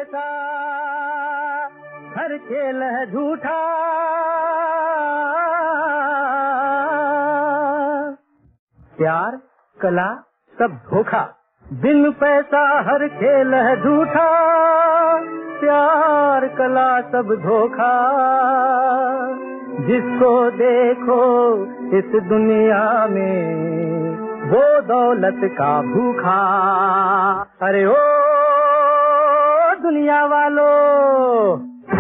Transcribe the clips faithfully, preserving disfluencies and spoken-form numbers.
पैसा हर खेल है झूठा, प्यार कला सब धोखा। बिन पैसा हर खेल है झूठा, प्यार कला सब धोखा। जिसको देखो इस दुनिया में वो दौलत का भूखा। अरे ओ दुनिया वालों,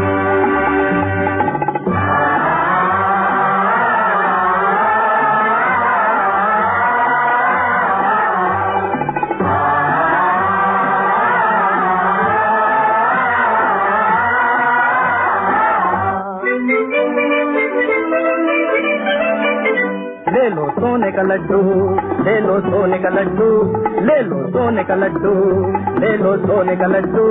ले लो सोने का लड्डू, ले लो सोने का लड्डू, ले लो सोने का लड्डू, ले लो सोने का लड्डू।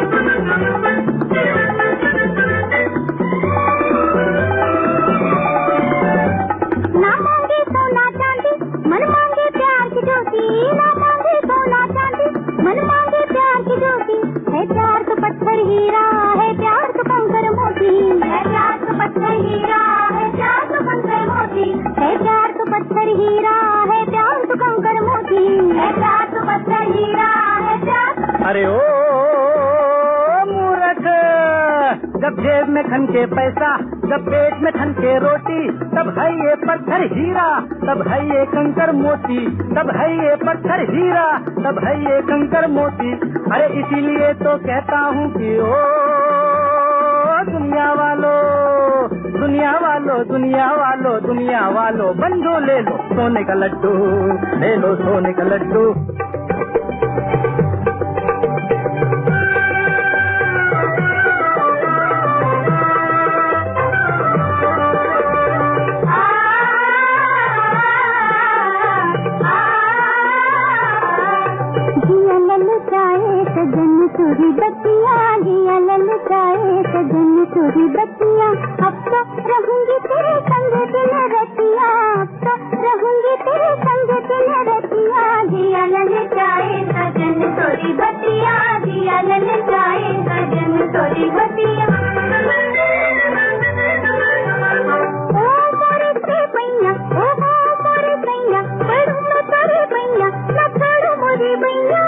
ना मांगे सोना चांदी, मन मांगे प्यार की ज्योति। ना मांगे सोना चांदी, मन मांगे प्यार की ज्योति। है प्यार तो पत्थर हीरा, है प्यार तो कंकर मोती। है प्यार तो पत्थर हीरा, है प्यार तो कंकर मोती। है प्यार तो पत्थर हीरा, है प्यार तो कंकर मोती। है प्यार तो पत्थर हीरा, है प्यार। अरे ओ मूर्ख, जब जेब में खन के पैसा, जब पेट में खन के रोटी, तब है ये पत्थर हीरा, तब है ये कंकर मोती। तब है ये पत्थर हीरा, तब है ये कंकर मोती। अरे इसीलिए तो कहता हूँ कि ओ दुनिया वालों, दुनिया वालों, दुनिया वालों, दुनिया वालों, बंधु ले लो सोने का लड्डू, ले लो सोने का लड्डू। सजन तुरी बतिया, जिया ललचाए सजन तुरी बतिया। अब तो रहूंगी तेरे संग दिन रतिया, अब तो रहूंगी तेरे संग दिन रतिया। जिया ललचाए सजन तुरी बतिया, जिया ललचाए सजन तुरी बतिया। ओ मोरे से पैया, ओ मोरे पैया, पढ़ू मैं तेरे पैया, न छोड़ू मोरी पैया।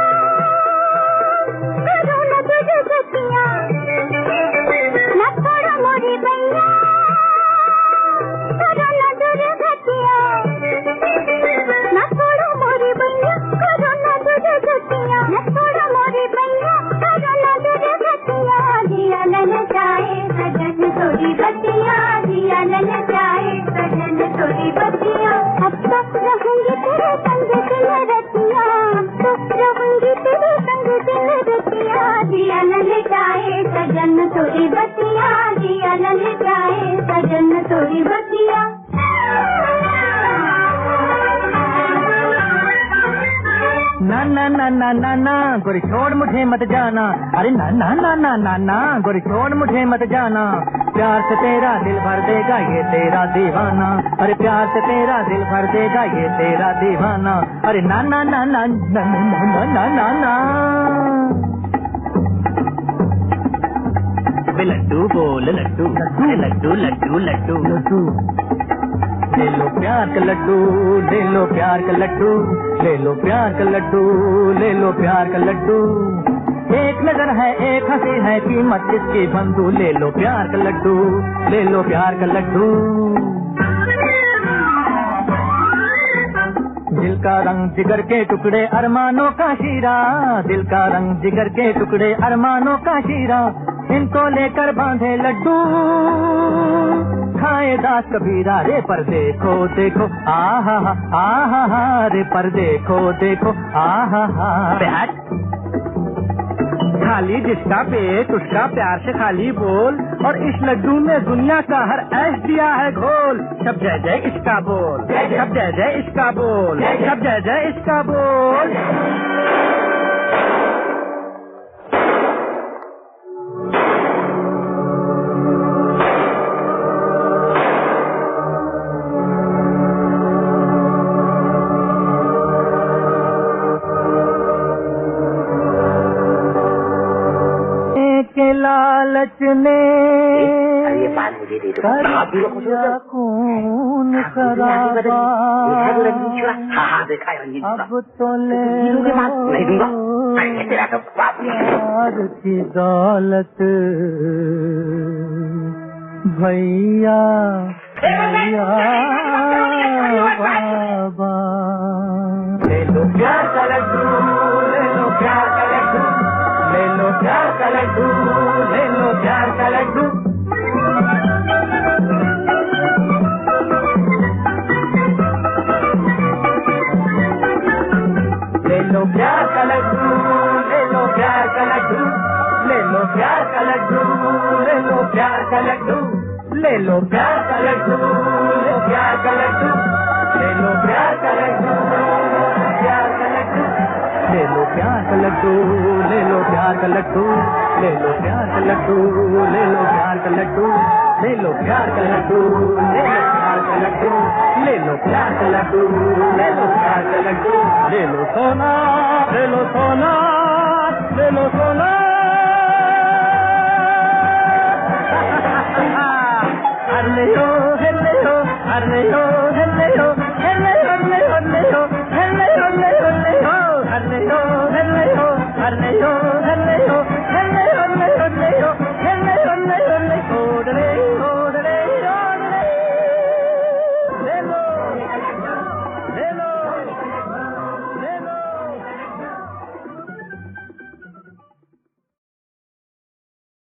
थोड़ी बतिया, जिया ललचाए सजन थोड़ी बतिया। अब तो रहूंगी तेरे संग दिन रतिया, अब तो रहूंगी तेरे संग दिन रतिया। जिया ललचाए सजन थोड़ी बतिया, जिया ललचाए सजन थोड़ी बतिया। ना ना ना ना ना ना गोरी छोड़ मुझे मत जाना। अरे ना ना ना ना ना ना गोरी छोड़ मुझे मत जाना। प्यार से तेरा दिल भर देगा ये तेरा दीवाना। अरे प्यार से तेरा दिल भर देगा ये तेरा दीवाना। अरे ना ना ना ना ना ना ना ना ना। लड्डू बोल लड्डू, लड्डू लड्डू लड्डू लड्डू। ले लो प्यार का लड्डू, ले लो प्यार का लड्डू, ले लो प्यार का लड्डू, ले लो प्यार का लड्डू। एक नजर है एक हंसी है कीमत इसकी बंधु। ले लो प्यार का लड्डू, ले लो प्यार का लड्डू। दिल का रंग जिगर के टुकड़े अरमानों का शीरा, दिल का रंग जिगर के टुकड़े अरमानों का शीरा। इनको लेकर बांधे लड्डू, खाए दास कबीरा रे पर देखो देखो आहा हा आहा हा रे पर देखो देखो आहा हा। खाली जिसका पेट उसका प्यार से खाली बोल, और इस लड्डू में दुनिया का हर ऐश दिया है घोल। सब जय जय इसका बोल, सब जय जय इसका बोल, सब जय जय इसका बोल। सचने ये बाल मुझे दे दो। कर आप भी खुश हो दिया जाओ। खून हाँ, खराबा देखा तो रंगीन चूड़ा। हाँ हाँ देखा है रंगीन चूड़ा। अब तो ले दूंगे बात नहीं दूंगा। लो अरे तेरा तो बाप प्यार की दौलत भैया भैया बाबा। ले लो प्यार का लड्डू, ले लो प्यार का लड्डू, ले लो प्यार का लड्डू, ले लो प्यार का लड्डू। ले लो प्यार का लड्डू, ले लो प्यार का लड्डू, ले लो प्यार का लड्डू, ले लो प्यार का लड्डू, ले लो प्यार का लड्डू, ले प्यार का लड्डू, ले लो प्यार का लड्डू, प्यार का लड्डू, ले लो प्यार का लड्डू, ले लो प्यार का लड्डू, ले लो प्यार का लड्डू, ले लो प्यार का लड्डू, ले लो प्यार का लड्डू, ले लो प्यार का लड्डू, ले लो प्यार का लड्डू, ले लो प्यार का लड्डू, ले लो सोना, ले लो सोना, ले लो सोना। अरे हो, अरे हो, अरे हो।